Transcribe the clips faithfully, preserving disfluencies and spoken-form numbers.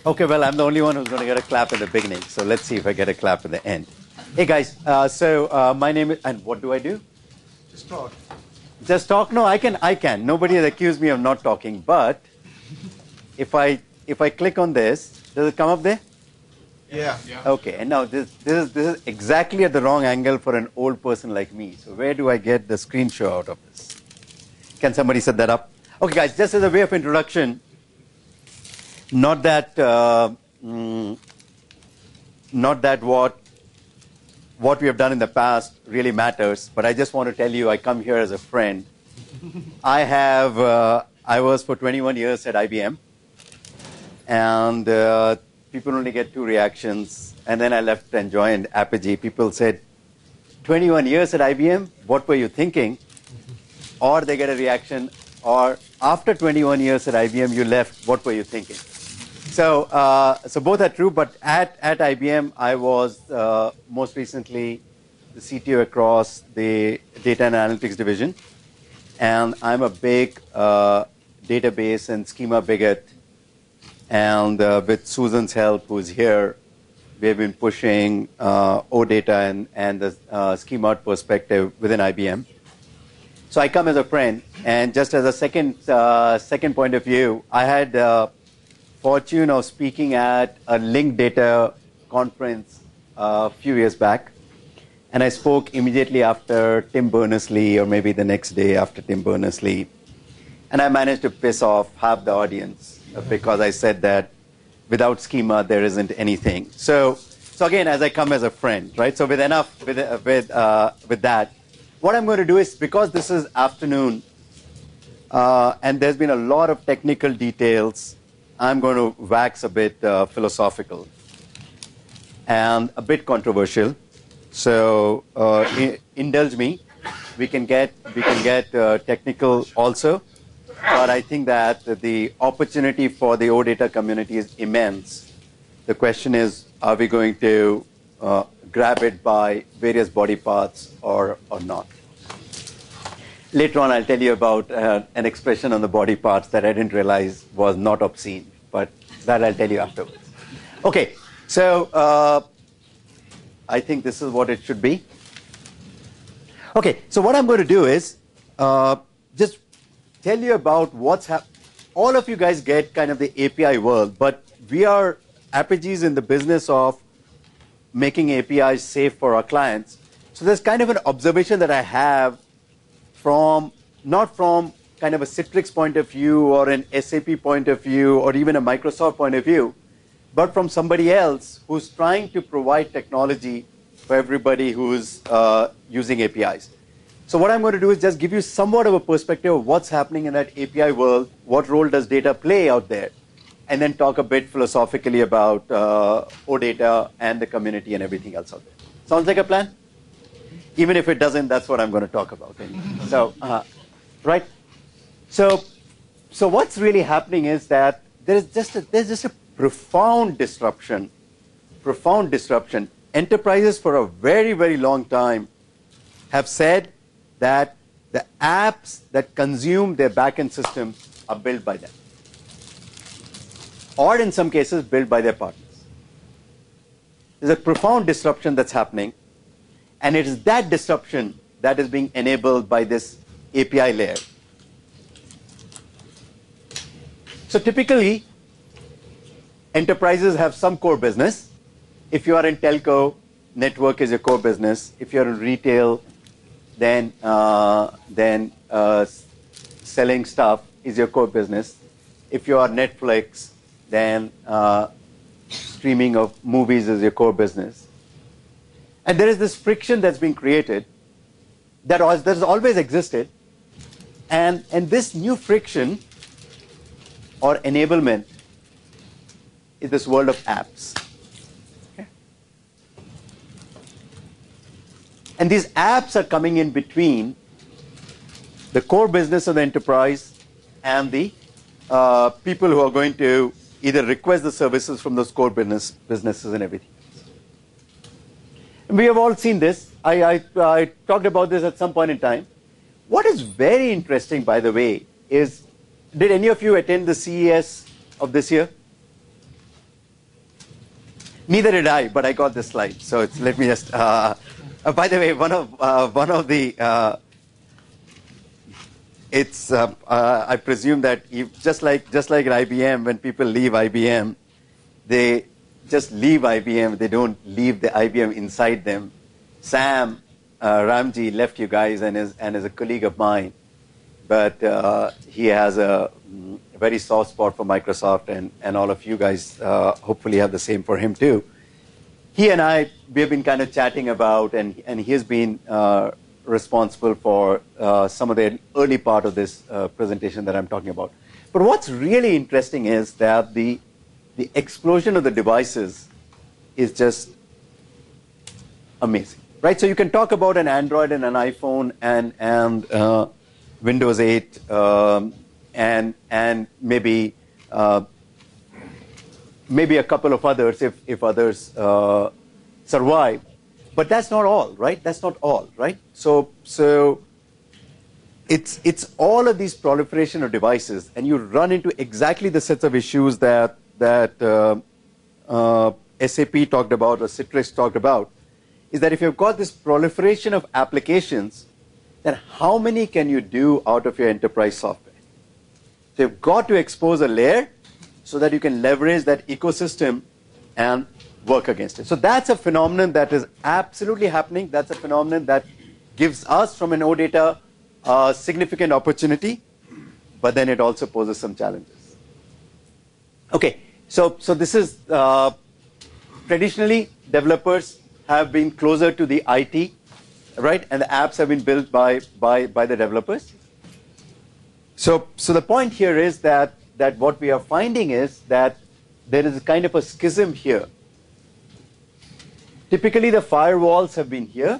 Okay, well, I'm the only one who's going to get a clap in the beginning, so let's see if I get a clap at the end. Hey, guys, uh, so uh, my name is, and what do I do? Just talk. Just talk? No, I can, I can. Nobody has accused me of not talking, but if I, if I click on this, does it come up there? Yeah. yeah. Okay, and now this, this, is, this is exactly at the wrong angle for an old person like me. So where do I get the screenshot out of this? Can somebody set that up? Okay, guys, just as a way of introduction, not that, uh, mm, not that what, what we have done in the past really matters, but I just want to tell you, I come here as a friend. I have, uh, I was for twenty-one years at I B M, and uh, people only get two reactions, and then I left and joined Apigee. People said, twenty-one years at I B M, what were you thinking? Or they get a reaction, or after twenty-one years at I B M, you left, what were you thinking? So, uh, so both are true, but at, at I B M, I was uh, most recently the C T O across the data and analytics division. And I'm a big uh, database and schema bigot. And uh, with Susan's help, who's here, we've been pushing uh, OData and, and the uh, schema perspective within I B M. So I come as a friend, and just as a second, uh, second point of view, I had uh, fortune of speaking at a linked data conference uh, a few years back. And I spoke immediately after Tim Berners-Lee, or maybe the next day after Tim Berners-Lee. And I managed to piss off half the audience because I said that without schema, there isn't anything. So, so again, as I come as a friend, right? So with enough, with, uh, with, uh, with that, what I'm going to do is, because this is afternoon, uh, and there's been a lot of technical details, I'm going to wax a bit uh, philosophical and a bit controversial. So uh, I- indulge me. We can get we can get uh, technical also, but I think that the opportunity for the OData community is immense. The question is, are we going to uh, grab it by various body parts or or not? Later on, I'll tell you about uh, an expression on the body parts that I didn't realize was not obscene, but that I'll tell you afterwards. Okay, so uh, I think this is what it should be. Okay, so what I'm going to do is uh, just tell you about what's happening. All of you guys get kind of the A P I world, but we are Apigee's in the business of making A P Is safe for our clients. So there's kind of an observation that I have from, not from kind of a Citrix point of view or an S A P point of view or even a Microsoft point of view, but from somebody else who's trying to provide technology for everybody who's uh, using A P Is. So what I'm going to do is just give you somewhat of a perspective of what's happening in that A P I world, what role does data play out there, and then talk a bit philosophically about uh, OData and the community and everything else out there. Sounds like a plan? Even if it doesn't, that's what I'm going to talk about. So, uh, right? So, so what's really happening is that there is just a, there's just a profound disruption, profound disruption. Enterprises for a very, very long time have said that the apps that consume their backend systems are built by them, or in some cases built by their partners. There's a profound disruption that's happening, and it is that disruption that is being enabled by this A P I layer. So typically, enterprises have some core business. If you are in telco, network is your core business. If you're in retail, then uh, then uh, selling stuff is your core business. If you are Netflix, then uh, streaming of movies is your core business. And there is this friction that's being created that has always existed, and and this new friction or enablement is this world of apps. Okay. And these apps are coming in between the core business of the enterprise and the uh, people who are going to either request the services from those core business businesses and everything else. And we have all seen this. I, I, I talked about this at some point in time. What is very interesting, by the way, is, did any of you attend the C E S of this year? Neither did I, but I got this slide. So it's, let me just. Uh, uh, by the way, one of uh, one of the. Uh, it's. Uh, uh, I presume that if, just like just like at I B M, when people leave I B M, they just leave I B M. They don't leave the I B M inside them. Sam uh, Ramji left you guys and is and is a colleague of mine, but uh, he has a. Mm, very soft spot for Microsoft, and, and all of you guys uh, hopefully have the same for him too. He and I, we have been kind of chatting about, and, and he has been uh, responsible for uh, some of the early part of this uh, presentation that I'm talking about. But what's really interesting is that the, the explosion of the devices is just amazing, right? So you can talk about an Android and an iPhone and, and uh, Windows eight, um, and and maybe uh, maybe a couple of others if if others uh, survive, but that's not all, right? That's not all, right? So so it's it's all of these proliferation of devices, and you run into exactly the sets of issues that that uh, uh, S A P talked about or Citrix talked about. Is that if you've got this proliferation of applications, then how many can you do out of your enterprise software? So you've got to expose a layer so that you can leverage that ecosystem and work against it. So that's a phenomenon that is absolutely happening. That's a phenomenon that gives us from an OData a significant opportunity, but then it also poses some challenges. Okay, so, so this is uh, traditionally developers have been closer to the I T, right? And the apps have been built by, by, by the developers. So, so the point here is that, that what we are finding is that there is a kind of a schism here. Typically, the firewalls have been here.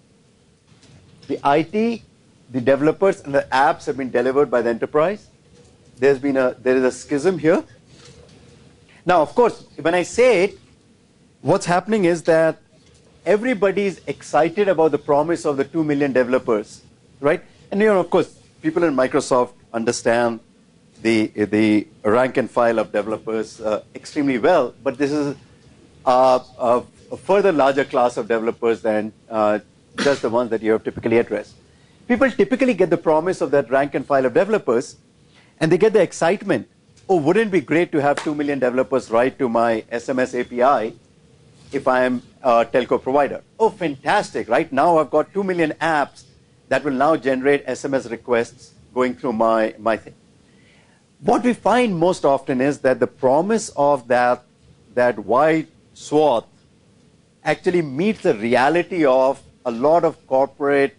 The I T, the developers, and the apps have been delivered by the enterprise. There's been a, there is a schism here. Now, of course, when I say it, what's happening is that everybody is excited about the promise of the two million developers, right? And, you know, of course, people in Microsoft understand the, the rank and file of developers uh, extremely well, but this is uh, a, a further larger class of developers than uh, just the ones that you have typically addressed. People typically get the promise of that rank and file of developers, and they get the excitement. Oh, wouldn't it be great to have two million developers write to my S M S A P I if I am a telco provider? Oh, fantastic, right? Now I've got two million apps that will now generate S M S requests going through my, my thing. What we find most often is that the promise of that, that wide swath actually meets the reality of a lot of corporate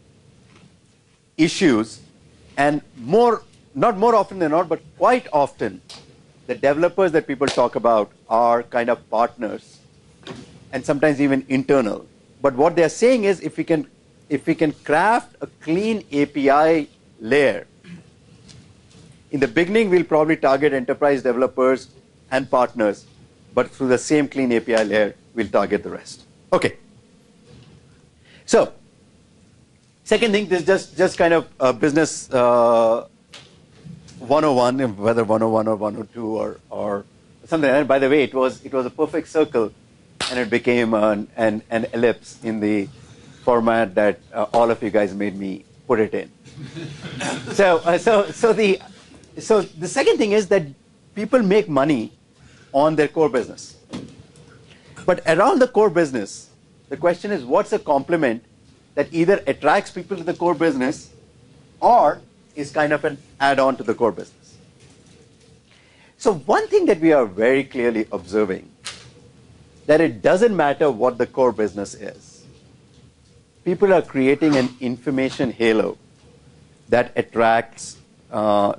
issues, and more, not more often than not, but quite often, the developers that people talk about are kind of partners and sometimes even internal. But what they're saying is if we can, if we can craft a clean A P I layer, in the beginning we'll probably target enterprise developers and partners, but through the same clean A P I layer, we'll target the rest. Okay. So, second thing, this is just, just kind of a business uh, one oh one, whether one oh one or one oh two or, or something. And by the way, it was, it was a perfect circle, and it became an, an, an ellipse in the format that uh, all of you guys made me put it in. so, uh, so, so, the, so the second thing is that people make money on their core business. But around the core business, the question is, what's a complement that either attracts people to the core business or is kind of an add-on to the core business? So one thing that we are very clearly observing, that it doesn't matter what the core business is. People are creating an information halo that attracts uh,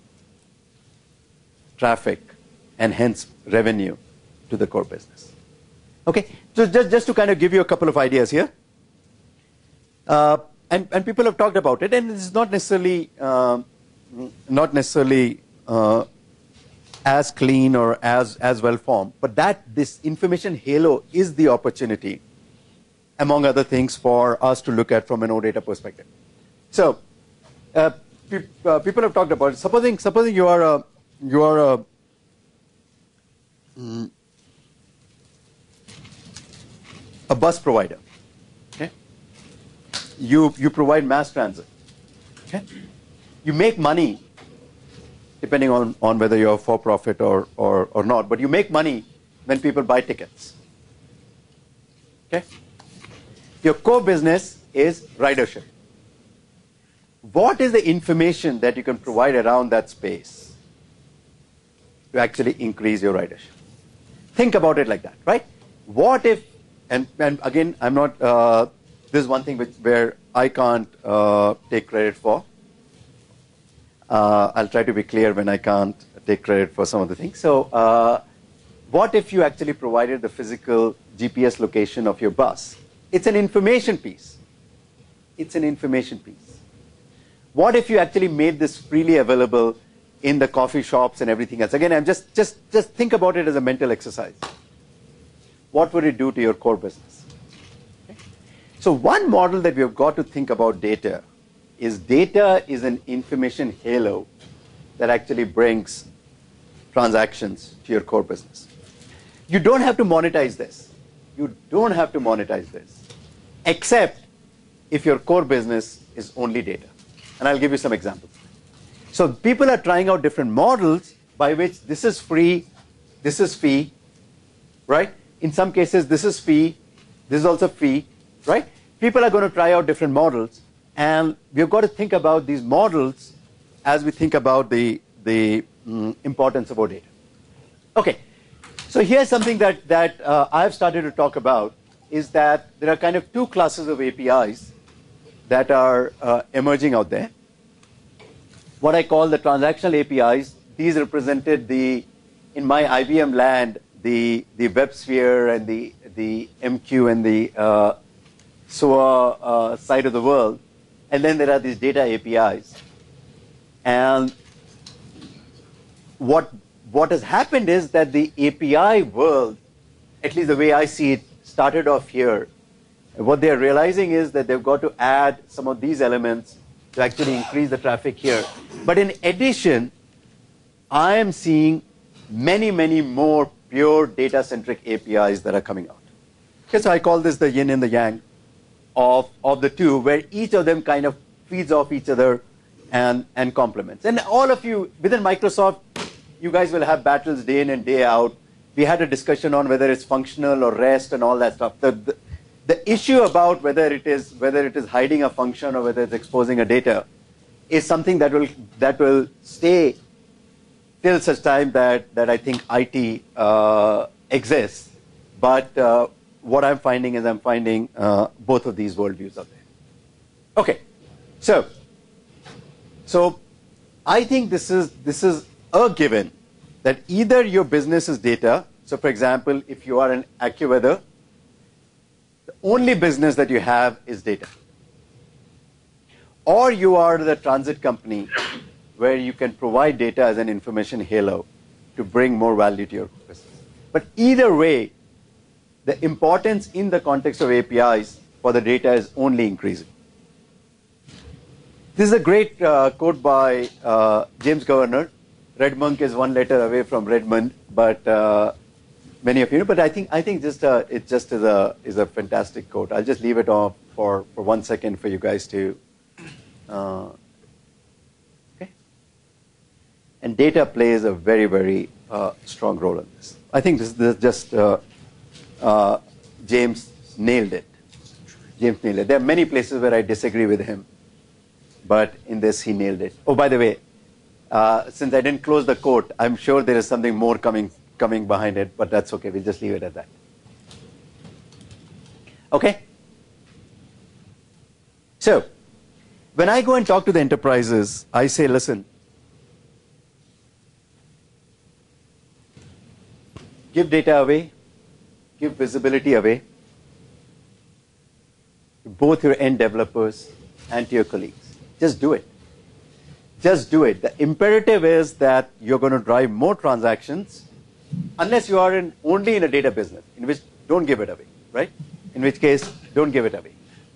traffic and hence revenue to the core business. Okay, so just, just to kind of give you a couple of ideas here. Uh, and, and people have talked about it, and it's not necessarily, uh, not necessarily uh, as clean or as, as well formed, but that this information halo is the opportunity, among other things, for us to look at from an OData perspective. So, uh, pe uh, people have talked about it. Supposing, supposing you are a, you are a, mm, a bus provider. Okay? You, you provide mass transit. Okay? You make money, depending on, on whether you're for profit or, or, or not, but you make money when people buy tickets. Okay? Your core business is ridership. What is the information that you can provide around that space to actually increase your ridership? Think about it like that, right? What if, and, and again, I'm not, uh, this is one thing which, where I can't uh, take credit for. Uh, I'll try to be clear when I can't take credit for some of the things. So, uh, what if you actually provided the physical G P S location of your bus? It's an information piece. It's an information piece. What if you actually made this freely available in the coffee shops and everything else? Again, I'm just, just, just think about it as a mental exercise. What would it do to your core business? Okay. So one model that we have got to think about data is data is an information halo that actually brings transactions to your core business. You don't have to monetize this. You don't have to monetize this, except if your core business is only data. And I'll give you some examples. So people are trying out different models by which this is free, this is fee, right? In some cases, this is fee, this is also fee, right? People are going to try out different models, and we've got to think about these models as we think about the, the mm, importance of our data. Okay, so here's something that, that uh, I've started to talk about, is that there are kind of two classes of A P Is that are uh, emerging out there. What I call the transactional A P Is, these represented the, in my I B M land, the, the WebSphere and the, the M Q and the uh, S O A uh, side of the world. And then there are these data A P Is. And what, what has happened is that the A P I world, at least the way I see it, started off here. What they're realizing is that they've got to add some of these elements to actually increase the traffic here. But in addition, I am seeing many, many more pure data-centric A P Is that are coming out. Okay, so I call this the yin and the yang of, of the two, where each of them kind of feeds off each other and, and complements. And all of you, within Microsoft, you guys will have battles day in and day out. We had a discussion on whether it's functional or REST and all that stuff. The, the, the issue about whether it is whether it is hiding a function or whether it's exposing a data is something that will that will stay till such time that that I think I T uh, exists. But uh, what I'm finding is I'm finding uh, both of these worldviews out there. Okay, so so I think this is this is a given that either your business is data. So, for example, if you are an AccuWeather, the only business that you have is data. Or you are the transit company where you can provide data as an information halo to bring more value to your business. But either way, the importance in the context of A P Is for the data is only increasing. This is a great uh, quote by uh, James Governor. Red Monk is one letter away from Redmond, but uh, many of you know. But I think I think just uh, it just is a is a fantastic quote. I'll just leave it off for for one second for you guys to. Uh, okay. And data plays a very very uh, strong role in this. I think this, this just uh, uh, James nailed it. James nailed it. There are many places where I disagree with him, but in this he nailed it. Oh, by the way. Uh, since I didn't close the quote, I'm sure there is something more coming coming behind it, but that's okay. We'll just leave it at that. Okay? So, when I go and talk to the enterprises, I say, listen, give data away, give visibility away to both your end developers and to your colleagues. Just do it. Just do it. The imperative is that you're going to drive more transactions unless you are in, only in a data business, in which don't give it away, right? In which case, don't give it away.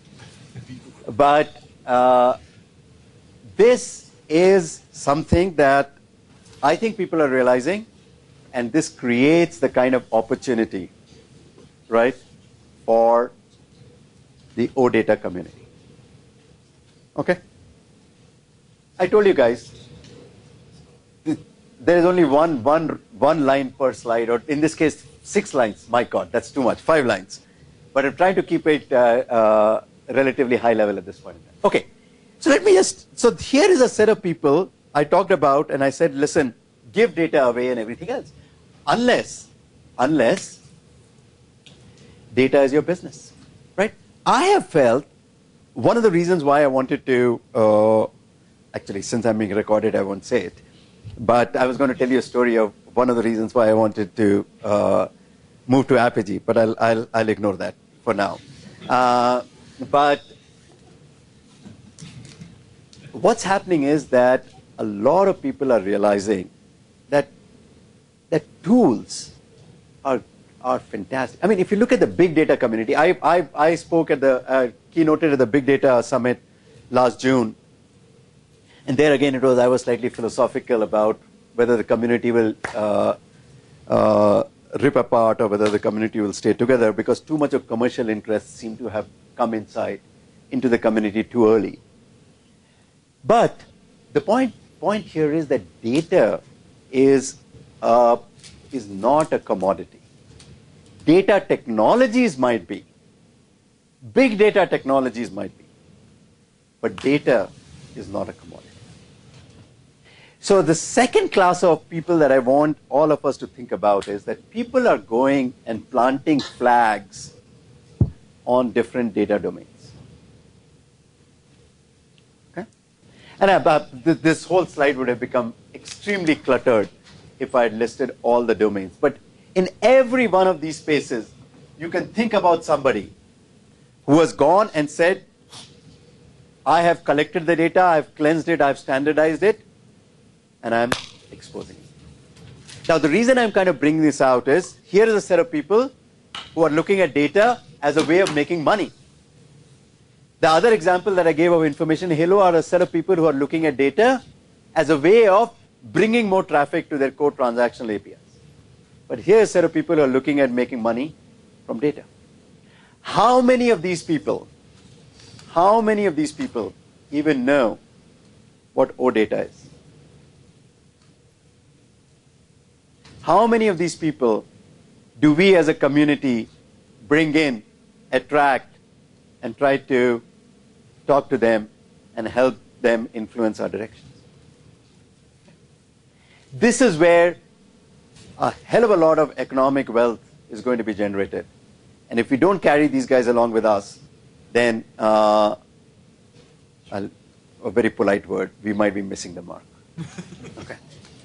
But uh, this is something that I think people are realizing, and this creates the kind of opportunity, right, for the OData community. Okay? I told you guys, there is only one, one, one line per slide, or in this case, six lines. My God, that's too much, five lines. But I'm trying to keep it uh, uh, relatively high level at this point. Okay, so let me just, so here is a set of people I talked about, and I said, listen, give data away and everything else. Unless, unless data is your business, right? I have felt one of the reasons why I wanted to, uh, actually, since I'm being recorded, I won't say it. But I was going to tell you a story of one of the reasons why I wanted to uh, move to Apigee, but I'll, I'll, I'll ignore that for now. Uh, but what's happening is that a lot of people are realizing that that tools are are fantastic. I mean, if you look at the big data community, I I, I spoke at the uh, keynoted at the Big Data Summit last June. And there again, it was I was slightly philosophical about whether the community will uh, uh, rip apart or whether the community will stay together, because too much of commercial interests seem to have come inside into the community too early. But the point point here is that data is uh, is not a commodity. Data technologies might be, big data technologies might be, but data is not a commodity. So the second class of people that I want all of us to think about is that people are going and planting flags on different data domains. Okay? And uh, this whole slide would have become extremely cluttered if I had listed all the domains. But in every one of these spaces, you can think about somebody who has gone and said, I have collected the data, I've cleansed it, I've standardized it, and I'm exposing it. Now, the reason I'm kind of bringing this out is, here is a set of people who are looking at data as a way of making money. The other example that I gave of Information Halo are a set of people who are looking at data as a way of bringing more traffic to their core transactional A P Is. But here is a set of people who are looking at making money from data. How many of these people, how many of these people even know what OData is? How many of these people do we as a community bring in, attract, and try to talk to them and help them influence our directions? This is where a hell of a lot of economic wealth is going to be generated. And if we don't carry these guys along with us, then, uh, I'll, a very polite word, we might be missing the mark. Okay.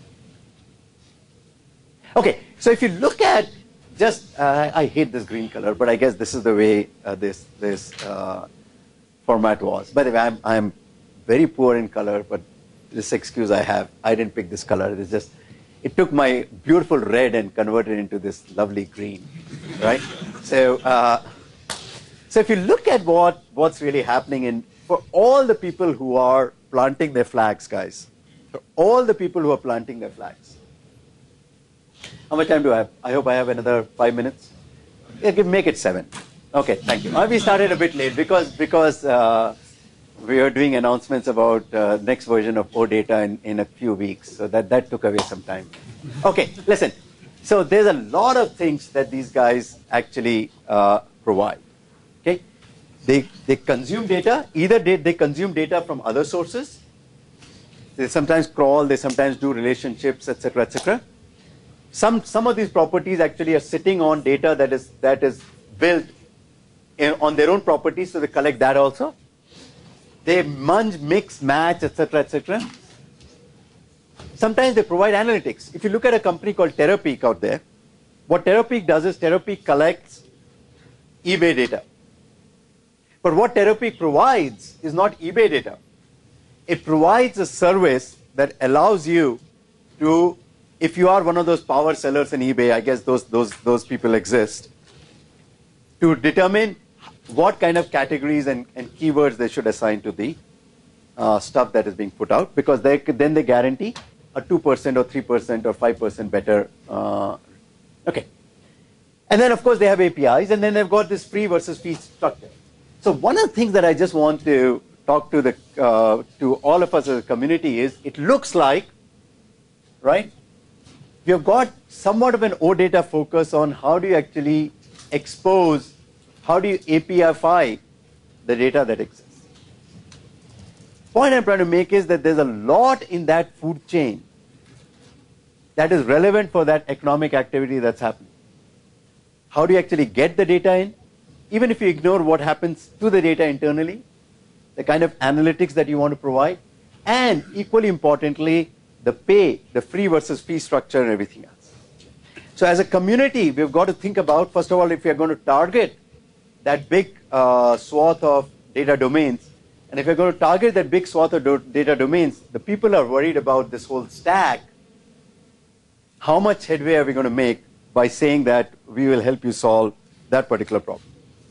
Okay, so if you look at just, uh, I hate this green color, but I guess this is the way uh, this this uh, format was. By the way, I'm, I'm very poor in color, but this excuse I have, I didn't pick this color. It's just, it took my beautiful red and converted it into this lovely green, right? So, uh, so if you look at what what's really happening in, for all the people who are planting their flags, guys, for all the people who are planting their flags, how much time do I have? I hope I have another five minutes. Yeah, give, make it seven. Okay, thank you. Uh, we started a bit late because because uh, we are doing announcements about uh, next version of OData in, in a few weeks. So that, that took away some time. Okay, listen. So there's a lot of things that these guys actually uh, provide. Okay, they they consume data. Either they, they consume data from other sources. They sometimes crawl. They sometimes do relationships, et cetera, et cetera. Some some of these properties actually are sitting on data that is that is built in, on their own properties, so they collect that also. They munge, mix, match, et cetera, et cetera. Sometimes they provide analytics. If you look at a company called Terapeak out there, what Terapeak does is Terapeak collects eBay data. But what Terapeak provides is not eBay data. It provides a service that allows you to, if you are one of those power sellers in eBay, I guess those those those people exist, to determine what kind of categories and, and keywords they should assign to the uh, stuff that is being put out, because they then they guarantee a two percent or three percent or five percent better. Uh, okay. And then, of course, they have A P Is, and then they've got this free versus fee structure. So one of the things that I just want to talk to the uh, to all of us as a community is, it looks like, right, we have got somewhat of an OData focus on how do you actually expose, how do you A P I-fy the data that exists. Point I'm trying to make is that there's a lot in that food chain that is relevant for that economic activity that's happening. How do you actually get the data in? Even if you ignore what happens to the data internally, the kind of analytics that you want to provide, and equally importantly, the pay, the free versus fee structure and everything else. So as a community, we've got to think about, first of all, if you're going to target that big uh, swath of data domains, and if you're going to target that big swath of do data domains, the people are worried about this whole stack. How much headway are we going to make by saying that we will help you solve that particular problem?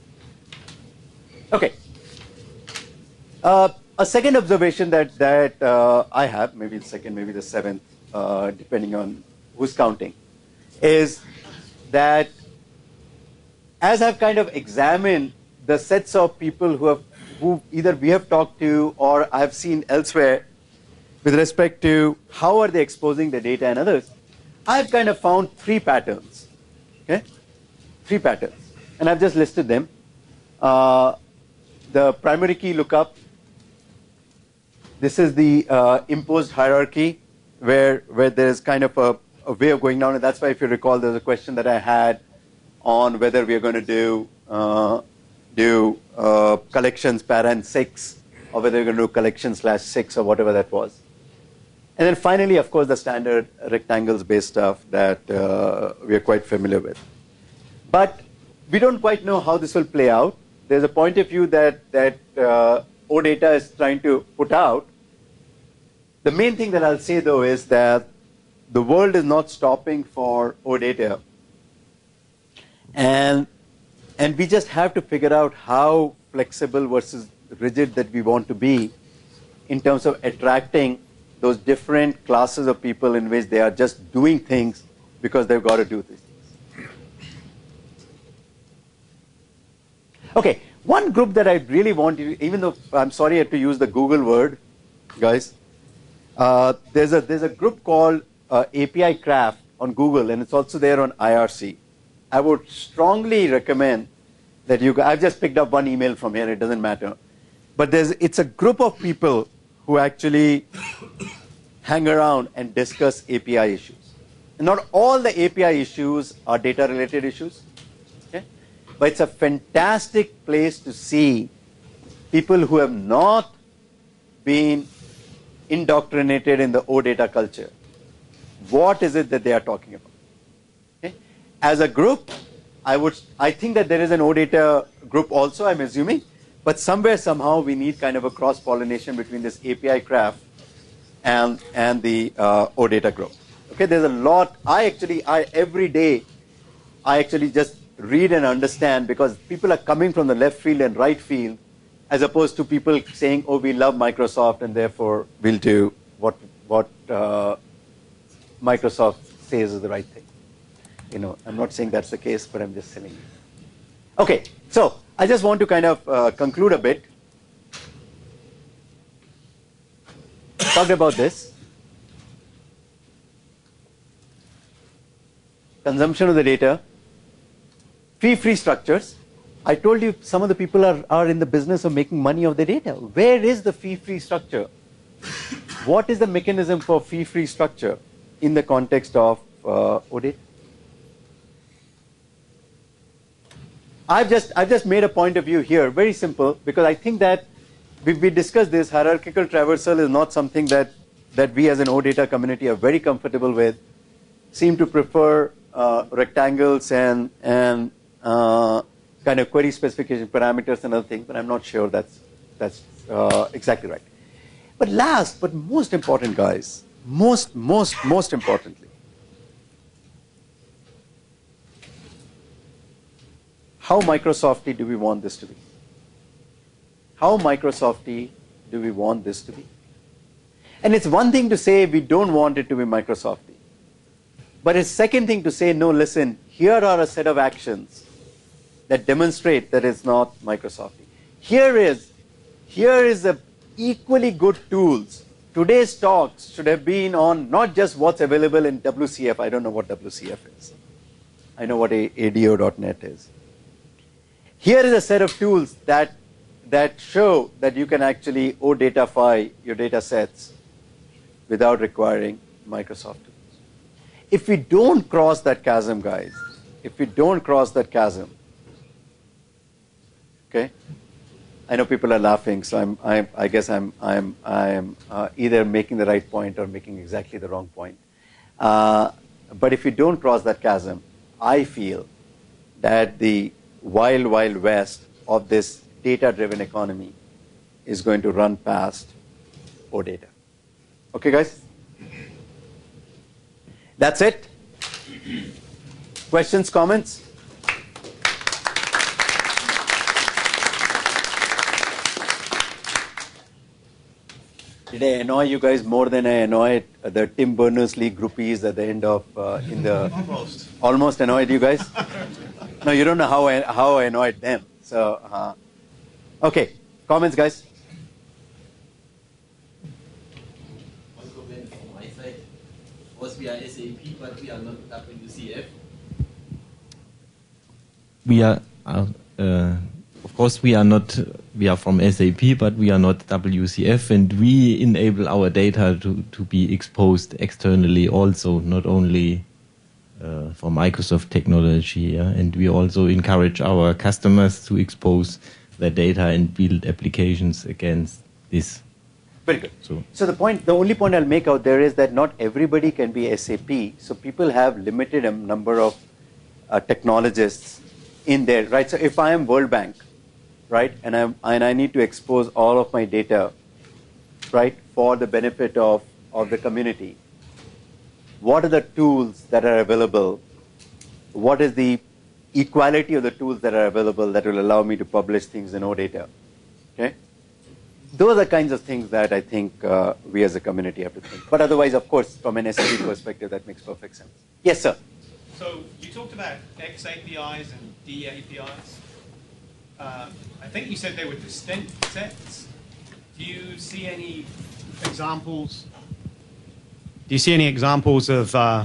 Okay. Uh, a second observation that, that uh, I have, maybe the second, maybe the seventh, uh, depending on who's counting, is that as I've kind of examined the sets of people who have, who either we have talked to or I've seen elsewhere with respect to how are they exposing the data and others, I've kind of found three patterns, okay? Three patterns, and I've just listed them. Uh, the primary key lookup. This is the uh, imposed hierarchy where, where there's kind of a, a way of going down, and that's why, if you recall, there's a question that I had on whether we are going to do uh, do uh, collections parent six, or whether we're going to do collection slash six, or whatever that was. And then finally, of course, the standard rectangles-based stuff that uh, we are quite familiar with. But we don't quite know how this will play out. There's a point of view that, that uh, OData is trying to put out. The main thing that I'll say, though, is that the world is not stopping for OData. And, and we just have to figure out how flexible versus rigid that we want to be in terms of attracting those different classes of people in which they are just doing things because they've got to do these things. Okay, one group that I really want you, even though I'm sorry I had to use the Google word, guys, uh, there's, a, there's a group called uh, A P I Craft on Google, and it's also there on I R C. I would strongly recommend that you, I've just picked up one email from here, it doesn't matter. But there's, it's a group of people who actually hang around and discuss A P I issues. And not all the A P I issues are data related issues, okay? But it's a fantastic place to see people who have not been indoctrinated in the OData culture. What is it that they are talking about? Okay? As a group, I would, I think that there is an OData group also, I'm assuming. But somewhere, somehow, we need kind of a cross-pollination between this A P I Craft and, and the uh, OData group. Okay, there's a lot. I actually, I every day, I actually just read and understand, because people are coming from the left field and right field, as opposed to people saying, oh, we love Microsoft and therefore we'll do what, what uh, Microsoft says is the right thing. You know, I'm not saying that's the case, but I'm just saying. Okay, so I just want to kind of uh, conclude a bit. Talked about this. Consumption of the data. Fee-free structures. I told you some of the people are, are in the business of making money of the data. Where is the fee-free structure? What is the mechanism for fee-free structure in the context of uh, OData? I've just, I've just made a point of view here, very simple, because I think that we, we discussed this, hierarchical traversal is not something that, that we as an OData community are very comfortable with, seem to prefer uh, rectangles and, and uh, kind of query specification parameters and other things, but I'm not sure that's, that's uh, exactly right. But last, but most important, guys, most, most, most importantly, how Microsofty do we want this to be? How Microsofty do we want this to be? And it's one thing to say we don't want it to be Microsofty. But it's second thing to say, no, listen, here are a set of actions that demonstrate that it's not Microsoft. Here is, here is a equally good tools. Today's talks should have been on not just what's available in W C F. I don't know what W C F is. I know what A D O dot net is. Here is a set of tools that, that show that you can actually ODataify your data sets without requiring Microsoft tools. If we don't cross that chasm, guys, if we don't cross that chasm, okay, I know people are laughing, so I'm, I'm, I guess I'm, I'm, I'm uh, either making the right point or making exactly the wrong point. Uh, but if you don't cross that chasm, I feel that the wild, wild west of this data-driven economy is going to run past OData. Okay, guys? That's it. Questions, comments? Did I annoy you guys more than I annoyed the Tim Berners-Lee groupies at the end of uh, in the Almost. almost annoyed you guys? No, you don't know how I how I annoyed them. So, uh, okay, comments, guys. One comment from my side. Of course, we are S A P, but we are not W C F. We are. Uh, uh, Of course, we are not, we are from S A P, but we are not W C F, and we enable our data to, to be exposed externally also, not only uh, for Microsoft technology. Yeah? And we also encourage our customers to expose their data and build applications against this. Very good. So, so the point, the only point I'll make out there is that not everybody can be S A P. So people have limited a number of uh, technologists in there, right? So if I am World Bank, right, and I and I need to expose all of my data, right, for the benefit of of the community. What are the tools that are available? What is the equality of the tools that are available that will allow me to publish things in OData? Okay, those are kinds of things that I think uh, we as a community have to think. But otherwise, of course, from an S A P perspective, that makes perfect sense. Yes, sir. So you talked about X A P Is and D A P Is. Uh, I think you said they were distinct sets. Do you see any examples? Do you see any examples of uh,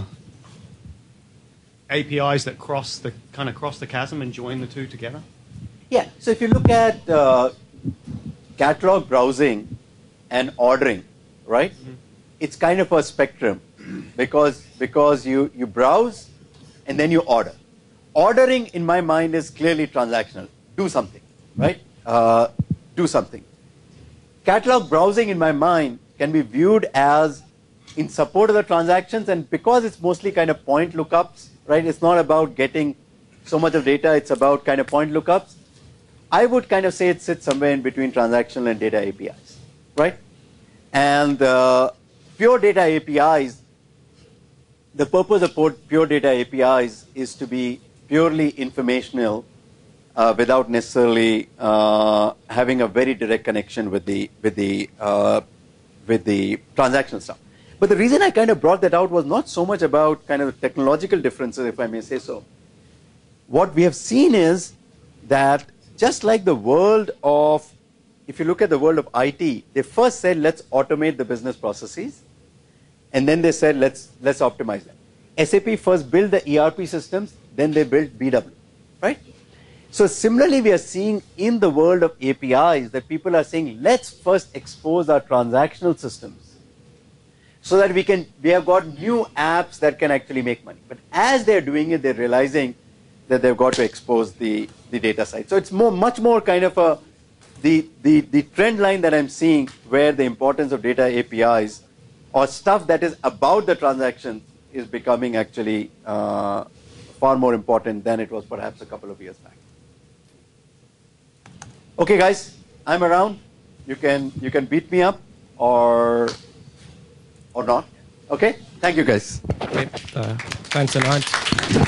A P Is that cross the kind of cross the chasm and join the two together? Yeah. So if you look at uh, catalog browsing and ordering, right? Mm-hmm. It's kind of a spectrum because because you you browse and then you order. Ordering, in my mind, is clearly transactional. Do something, right? Uh, do something. Catalog browsing, in my mind, can be viewed as in support of the transactions, and because it's mostly kind of point lookups, right? It's not about getting so much of data, it's about kind of point lookups. I would kind of say it sits somewhere in between transactional and data A P Is, right? And uh, pure data A P Is, the purpose of pure data A P Is is to be purely informational, Uh, without necessarily uh, having a very direct connection with the with the uh, with the transactional stuff. But the reason I kind of brought that out was not so much about kind of technological differences, if I may say so. What we have seen is that just like the world of, if you look at the world of I T, they first said let's automate the business processes, and then they said let's let's optimize them. S A P first built the E R P systems, then they built B W, right? So similarly, we are seeing in the world of A P Is that people are saying, let's first expose our transactional systems so that we can, we have got new apps that can actually make money. But as they're doing it, they're realizing that they've got to expose the, the data side. So it's more, much more kind of a, the, the, the trend line that I'm seeing where the importance of data A P Is or stuff that is about the transaction is becoming actually uh, far more important than it was perhaps a couple of years back. Okay, guys, I'm around. You can you can beat me up or or not. Okay, thank you, guys. Great. Uh, thanks a lot.